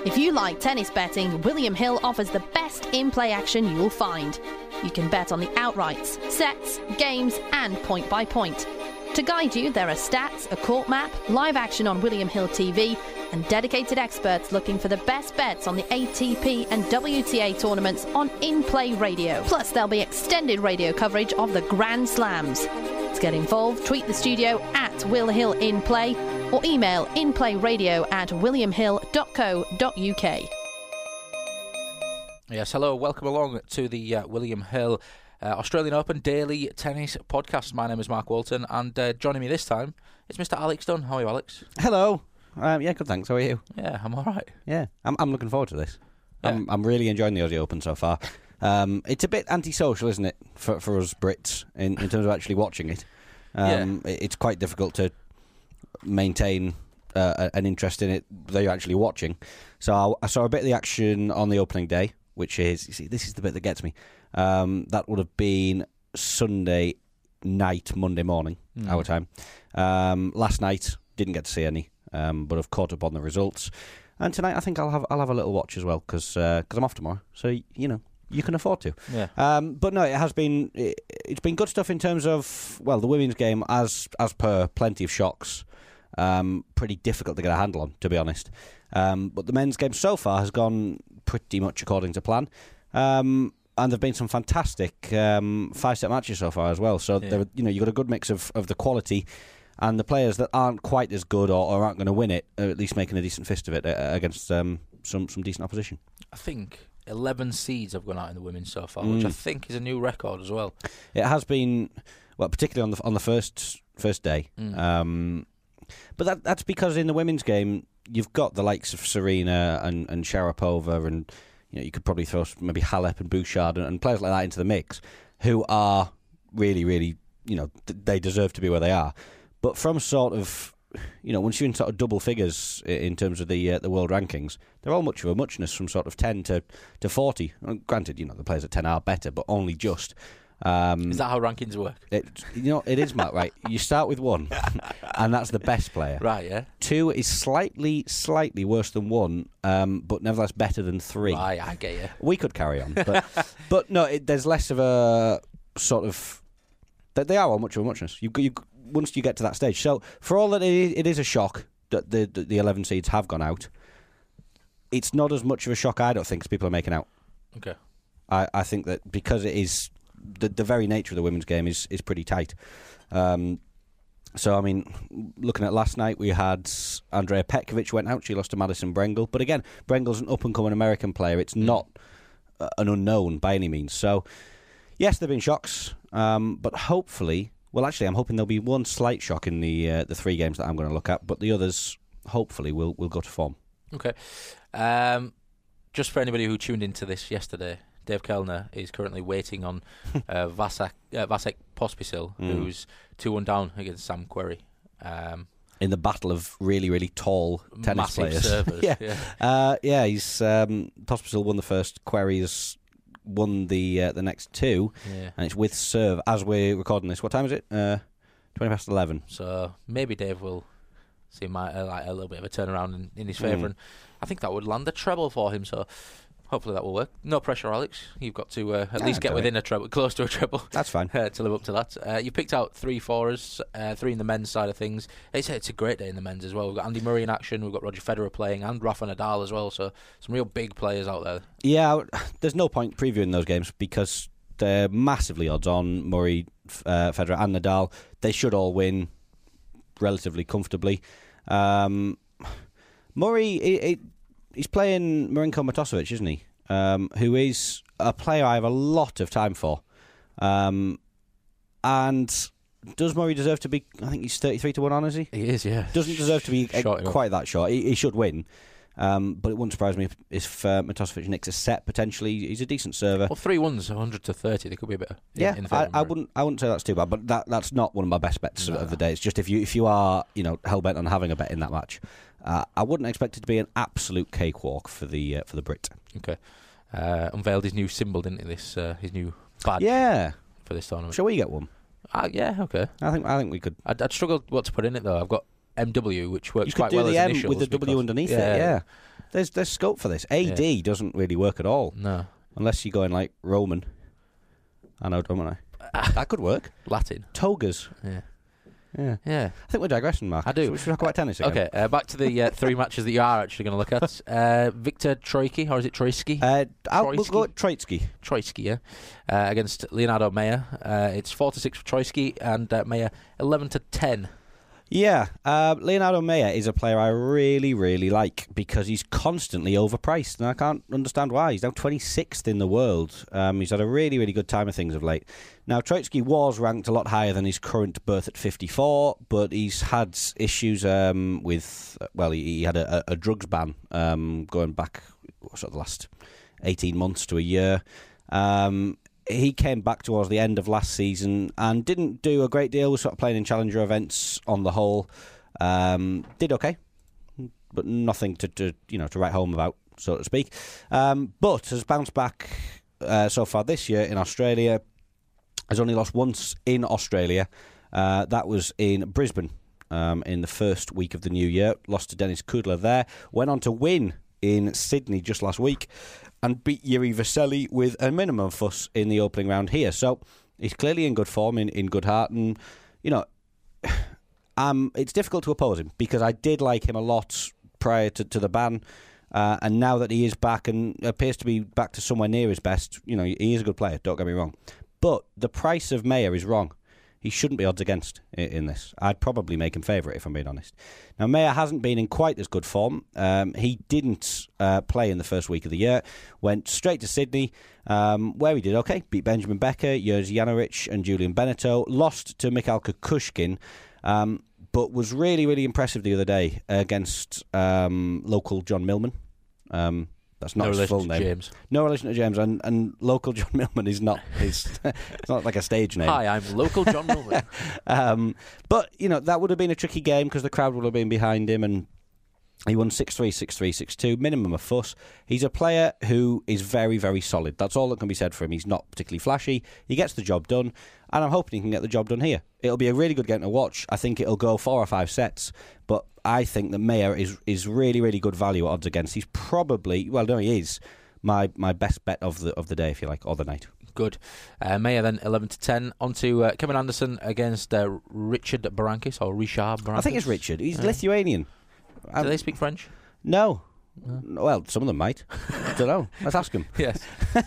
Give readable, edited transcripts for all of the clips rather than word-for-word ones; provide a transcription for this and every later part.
If you like tennis betting, William Hill offers the best in-play action you'll find. You can bet on the outrights, sets, games and point-by-point. To guide you, there are stats, a court map, live action on William Hill TV and dedicated experts looking for the best bets on the ATP and WTA tournaments on In-Play Radio. Plus, there'll be extended radio coverage of the Grand Slams. To get involved, tweet the studio at Will Hill In Play or email inplayradio@williamhill.co.uk. Yes, hello, welcome along to the William Hill Australian Open Daily Tennis Podcast. My name is Mark Walton, and joining me this time is Mr. Alex Dunn. How are you, Alex? Hello. Yeah, good, thanks. How are you? Yeah, I'm all right. Yeah, I'm looking forward to this. Yeah. I'm really enjoying the Aussie Open so far. It's a bit antisocial, isn't it, for us Brits in terms of actually watching it. It's quite difficult to maintain an interest in it that you're actually watching. So I saw a bit of the action on the opening day, which is, you see, this is the bit that gets me. That would have been Sunday night, Monday morning, our time. Last night, didn't get to see any, but I've caught up on the results. And tonight, I think I'll have a little watch as well, because I'm off tomorrow. So, you know, you can afford to. Yeah. But no, it's been good stuff in terms of, well, the women's game, as per, plenty of shocks. Pretty difficult to get a handle on, to be honest. But the men's game so far has gone pretty much according to plan. And there have been some fantastic five-set matches so far as well. So you've got a good mix of the quality and the players that aren't quite as good or aren't going to win it are at least making a decent fist of it against some decent opposition. I think 11 seeds have gone out in the women so far, which I think is a new record as well. It has been, well, particularly on the first day. But that's because in the women's game you've got the likes of Serena and Sharapova, and you could probably throw maybe Halep and Bouchard and players like that into the mix, who are really, really, they deserve to be where they are. But from sort of, once you're in sort of double figures in terms of the world rankings, they're all much of a muchness from sort of 10 to 40. Granted, the players at 10 are better, but only just. Is that how rankings work? It is, Matt, right? You start with 1, and that's the best player. Right, yeah. 2 is slightly worse than 1, but nevertheless better than 3. Right, I get you. We could carry on, but no, there's less of a sort of... They are all much of a muchness. Once you get to that stage. So for all that it is a shock that the 11 seeds have gone out, it's not as much of a shock, I don't think, as people are making out. Okay. I think that because it is... The very nature of the women's game is pretty tight. So, I mean, looking at last night, we had Andrea Petkovic went out. She lost to Madison Brengle. But again, Brengle's an up-and-coming American player. It's not an unknown by any means. So, yes, there have been shocks. But hopefully... Well, actually, I'm hoping there'll be one slight shock in the 3 games that I'm going to look at. But the others, hopefully, will go to form. Okay. Just for anybody who tuned into this yesterday... Dave Kellner is currently waiting on Vasek Pospisil, who's 2-1 down against Sam Querrey. In the battle of really, really tall tennis players. Servers. He's Pospisil won the first. Querrey's won the next 2, and it's with serve as we're recording this. What time is it? 20 past 11. So maybe Dave will see a little bit of a turnaround in his favour, and I think that would land a treble for him. So. Hopefully that will work. No pressure, Alex. You've got to at least get within a treble, close to a treble. That's fine. To live up to that. You picked out 3 for us, 3 in the men's side of things. It's a great day in the men's as well. We've got Andy Murray in action, we've got Roger Federer playing, and Rafa Nadal as well. So some real big players out there. Yeah, there's no point previewing those games because they're massively odds-on. Murray, Federer and Nadal, they should all win relatively comfortably. Murray... He's playing Marinko Matosevic, isn't he? Who is a player I have a lot of time for. And does Murray deserve to be... I think he's 33-1 on, is he? He is, yeah. Doesn't deserve to be quite that short. He should win. But it wouldn't surprise me if Matosevic nicks a set, potentially. He's a decent server. Well, 3-1's 100-30. There could be a bit in the favour. I wouldn't say that's too bad, but that's not one of my best bets of the day. It's just if you are hell-bent on having a bet in that match, I wouldn't expect it to be an absolute cakewalk for the Brit. Okay. Unveiled his new symbol, didn't he? His new badge. Yeah. For this tournament. Shall we get one? Yeah. Okay. I think we could. I'd struggle what to put in it though. I've got MW, which works quite well as You could do the initials M with the W underneath it. Yeah. There's scope for this. AD doesn't really work at all. No. Unless you're going like Roman. I know, don't I? That could work. Latin. Togas. Yeah. I think we're digressing, Mark. I do. We should talk about tennis again. Okay, back to the 3 matches that you are actually going to look at. Victor Troicki, or is it Troicki? We'll go with Troicki. Troicki, yeah. Against Leonardo Mayer. It's 4-6 for Troicki, and Mayer 11-10. Yeah, Leonardo Mayer is a player I really, really like because he's constantly overpriced, and I can't understand why. He's now 26th in the world. He's had a really, really good time of things of late. Now, Troicki was ranked a lot higher than his current berth at 54, but he's had issues with, he had a drugs ban going back sort of the last 18 months to a year. He came back towards the end of last season and didn't do a great deal with sort of playing in challenger events on the whole. Did okay, but nothing to write home about, so to speak. But has bounced back so far this year in Australia. Has only lost once in Australia. That was in Brisbane in the first week of the new year. Lost to Dennis Kudla there. Went on to win in Sydney just last week and beat Yuri Vesely with a minimum fuss in the opening round here. So he's clearly in good form, in good heart. And, it's difficult to oppose him because I did like him a lot prior to the ban. And now that he is back and appears to be back to somewhere near his best, he is a good player, don't get me wrong. But the price of Mayer is wrong. He shouldn't be odds against in this. I'd probably make him favourite if I'm being honest. Now, Mayer hasn't been in quite as good form. He didn't play in the first week of the year. Went straight to Sydney, where he did okay. Beat Benjamin Becker, Jerzy Janowicz and Julian Benneteau. Lost to Mikhail Kukushkin, but was really, really impressive the other day against local John Millman. That's not his full name. James. No relation to James, and local John Millman is not his. It's not like a stage name. Hi, I'm local John Millman. But that would have been a tricky game because the crowd would have been behind him, and he won 6-3, 6-3, 6-2, minimum of fuss. He's a player who is very, very solid. That's all that can be said for him. He's not particularly flashy. He gets the job done, and I'm hoping he can get the job done here. It'll be a really good game to watch. I think it'll go 4 or 5 sets, but I think that Mayer is really, really good value at odds against. He's probably, he is my best bet of the day, if you like, or the night. Good. Mayer then 11-10. On to Kevin Anderson against Richard Berankis, or Richard Berankis. I think it's Richard. He's Lithuanian. Do they speak French? No. Well, some of them might. I don't know. Let's ask him. Yes.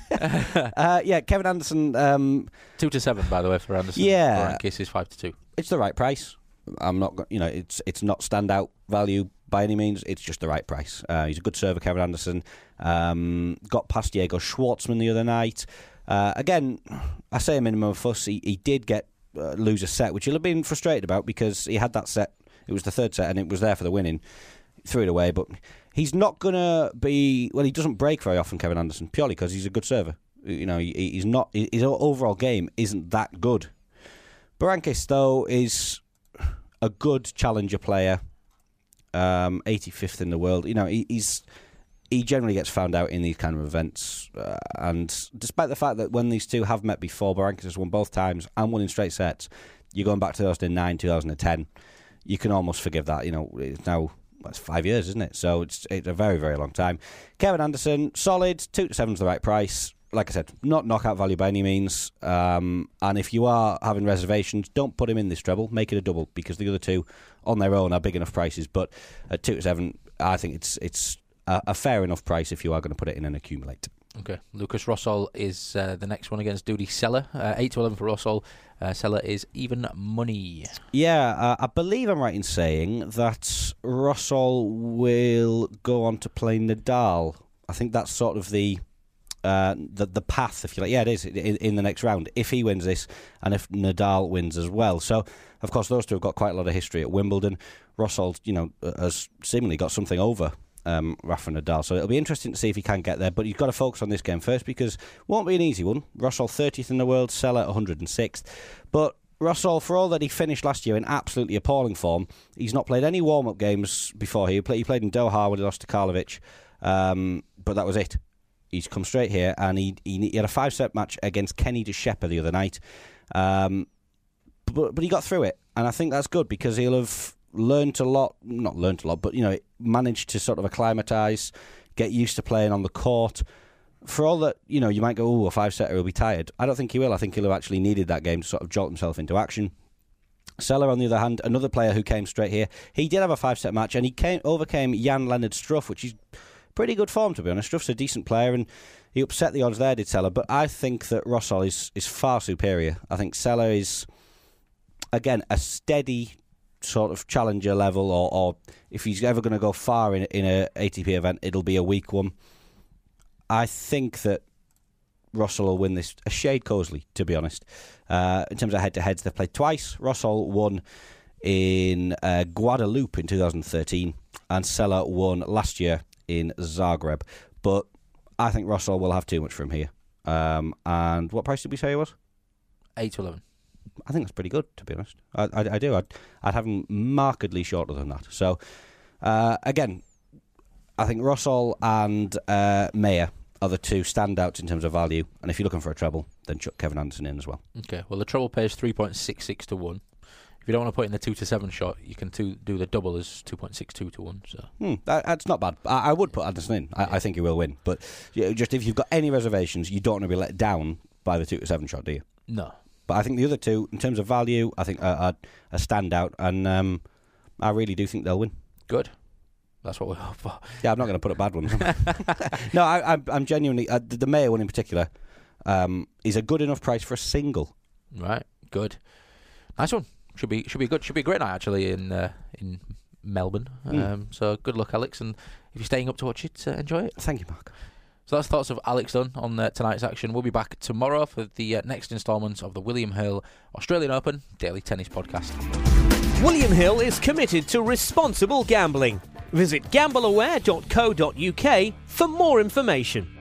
Kevin Anderson. 2-7, by the way, for Anderson. Yeah. Berankis is 5-2. It's the right price. I'm not, it's not standout value by any means. It's just the right price. He's a good server, Kevin Anderson. Got past Diego Schwartzman the other night. Again, I say a minimum of fuss. He did lose a set, which he'll have been frustrated about because he had that set. It was the third set, and it was there for the winning. Threw it away, but he's not going to be... Well, he doesn't break very often, Kevin Anderson, purely because he's a good server. He's not... His overall game isn't that good. Berankis, though, is a good challenger player, 85th in the world. He generally gets found out in these kind of events, and despite the fact that when these two have met before, Berankis has won both times and won in straight sets. You're going back to 2009, 2010. You can almost forgive that. It's now that's 5 years, isn't it? So it's a very, very long time. Kevin Anderson, solid, 2-7 is the right price. Like I said, not knockout value by any means. And if you are having reservations, don't put him in this treble. Make it a double because the other two on their own are big enough prices. But at 2-7, I think it's a fair enough price if you are going to put it in and accumulate. Okay, Lucas Rosol is the next one against Dudi Sela. 8-11 for Rosol. Sela is even money. Yeah, I believe I'm right in saying that Rosol will go on to play Nadal. I think that's sort of the path, if you like. Yeah, it is in the next round if he wins this and if Nadal wins as well. So, of course, those two have got quite a lot of history at Wimbledon. Rosol, has seemingly got something over Rafa Nadal, so it'll be interesting to see if he can get there, but you've got to focus on this game first because it won't be an easy one. Rosol 30th in the world, Sela 106th, but Rosol, for all that he finished last year in absolutely appalling form, he's not played any warm-up games before. He played in Doha when he lost to Karlovic, but that was it. He's come straight here, and he had a 5-set match against Kenny de Shepper the other night, but he got through it, and I think that's good because he'll have not learnt a lot, but, managed to sort of acclimatise, get used to playing on the court. For all that, you might go, a 5-setter, he'll be tired. I don't think he will. I think he'll have actually needed that game to sort of jolt himself into action. Seller, on the other hand, another player who came straight here. He did have a 5-set match, and he overcame Jan-Lennard Struff, which is pretty good form, to be honest. Struff's a decent player, and he upset the odds there, did Seller. But I think that Rossall is far superior. I think Seller is, again, a steady sort of challenger level, or if he's ever going to go far in a ATP event, it'll be a weak one. I think that Rossall will win this a shade cosily, to be honest. In terms of head-to-heads, they've played twice. Rossall won in Guadeloupe in 2013, and Seller won last year in Zagreb. But I think Rossall will have too much from here. And what price did we say it was? 8-11. I think that's pretty good, to be honest. I do. I'd have him markedly shorter than that. So, again, I think Rossall and Mayer are the two standouts in terms of value. And if you're looking for a treble, then chuck Kevin Anderson in as well. Okay, well, the treble pays 3.66 to 1. If you don't want to put in the 2-7 shot, you can do the double as 2.62 to 1. So that's not bad. I would put Anderson in. I think he will win. But just if you've got any reservations, you don't want to be let down by the 2-7 shot, do you? No. But I think the other two, in terms of value, I think are standout. And I really do think they'll win. Good. That's what we hope for. Yeah, I'm not going to put up bad ones. No, I'm genuinely... the Mayer one in particular is a good enough price for a single. Right, good. Nice one. Should be good. Should be a great night, actually, in Melbourne. So good luck, Alex. And if you're staying up to watch it, enjoy it. Thank you, Mark. So that's thoughts of Alex Dunn on tonight's action. We'll be back tomorrow for the next instalment of the William Hill Australian Open Daily Tennis Podcast. William Hill is committed to responsible gambling. Visit gambleaware.co.uk for more information.